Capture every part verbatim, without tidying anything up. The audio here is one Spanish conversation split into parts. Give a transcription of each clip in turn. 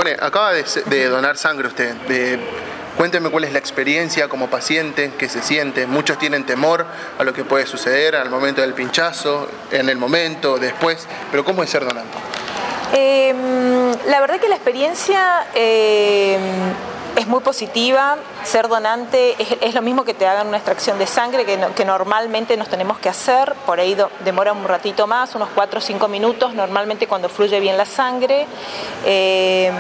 Ivone, acaba de, de donar sangre usted. De, cuénteme cuál es la experiencia como paciente, qué se siente. Muchos tienen temor a lo que puede suceder al momento del pinchazo, en el momento, después, pero ¿cómo es ser donante? Eh, la verdad que la experiencia eh, es muy positiva. Ser donante es, es lo mismo que te hagan una extracción de sangre que, no, que normalmente nos tenemos que hacer. Por ahí do, demora un ratito más, unos cuatro o cinco minutos, normalmente cuando fluye bien la sangre. Eh,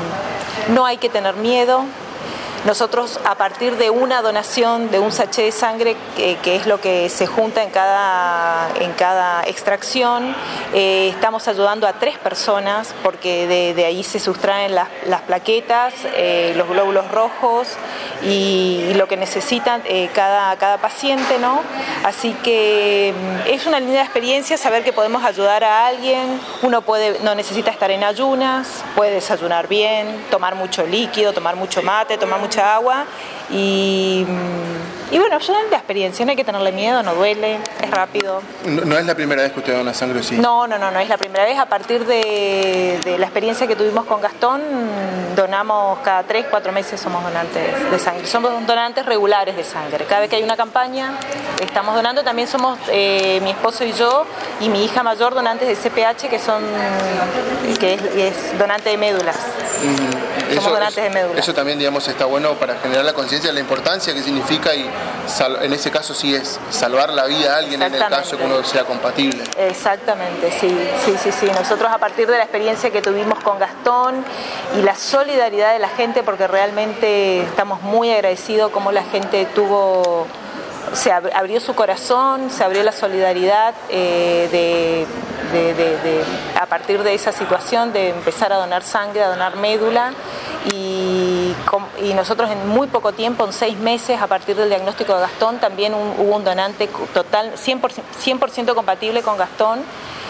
no hay que tener miedo. Nosotros, a partir de una donación de un sachet de sangre, que, que es lo que se junta en cada, en cada extracción, eh, estamos ayudando a tres personas, porque de, de ahí se sustraen las, las plaquetas, eh, los glóbulos rojos y, y lo que necesitan eh, cada, cada paciente, ¿no? Así que es una linda experiencia saber que podemos ayudar a alguien. Uno puede, no necesita estar en ayunas, puede desayunar bien, tomar mucho líquido, tomar mucho mate, tomar mucho mucha agua y, y bueno, es una linda experiencia, no hay que tenerle miedo, no duele, es rápido. ¿No, no es la primera vez que usted dona sangre, sí? No, no, no, no es la primera vez. A partir de, de la experiencia que tuvimos con Gastón, donamos cada tres, cuatro meses, somos donantes de sangre. Somos donantes regulares de sangre. Cada vez que hay una campaña, estamos donando. También somos, eh, mi esposo y yo, y mi hija mayor, donantes de C P H, que son que es, es donante de médulas. Mm, somos eso, donantes de médulas. Eso también, digamos, está bueno para generar la conciencia de la importancia que significa, y sal, en ese caso sí es salvar la vida a alguien, en el caso que uno sea compatible. Exactamente, sí, sí, sí, sí. Nosotros, a partir de la experiencia que tuvimos con Gastón y la solidaridad de la gente, porque realmente estamos muy agradecidos como la gente tuvo, se abrió su corazón, se abrió la solidaridad eh, de, de, de, de, a partir de esa situación de empezar a donar sangre, a donar médula. Y, y nosotros en muy poco tiempo, en seis meses, a partir del diagnóstico de Gastón, también un, hubo un donante total, cien por ciento compatible con Gastón,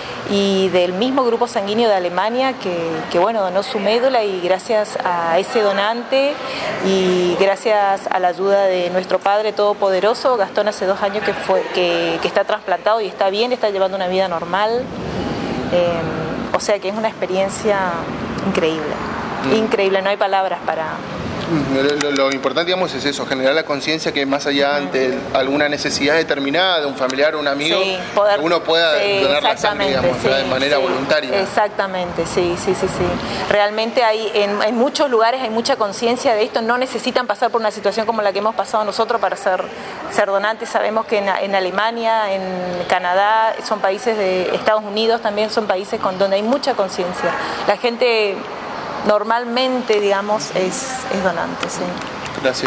y del mismo grupo sanguíneo de Alemania que, que bueno, donó su médula, y gracias a ese donante y gracias a la ayuda de nuestro Padre Todopoderoso, Gastón hace dos años que, fue, que, que está trasplantado y está bien, está llevando una vida normal. Eh, o sea que es una experiencia increíble. Increíble, no hay palabras para... Lo, lo importante, digamos, es eso, generar la conciencia que más allá ante alguna necesidad determinada de un familiar o un amigo, sí, poder, uno pueda sí, donar la sangre, digamos, sí, de manera sí, voluntaria. Exactamente, sí, sí, sí, sí. Realmente hay, en, en muchos lugares hay mucha conciencia de esto, no necesitan pasar por una situación como la que hemos pasado nosotros para ser, ser donantes. Sabemos que en, en Alemania, en Canadá, son países de Estados Unidos, también son países con donde hay mucha conciencia. La gente... normalmente, digamos, es, es donante, sí. Gracias.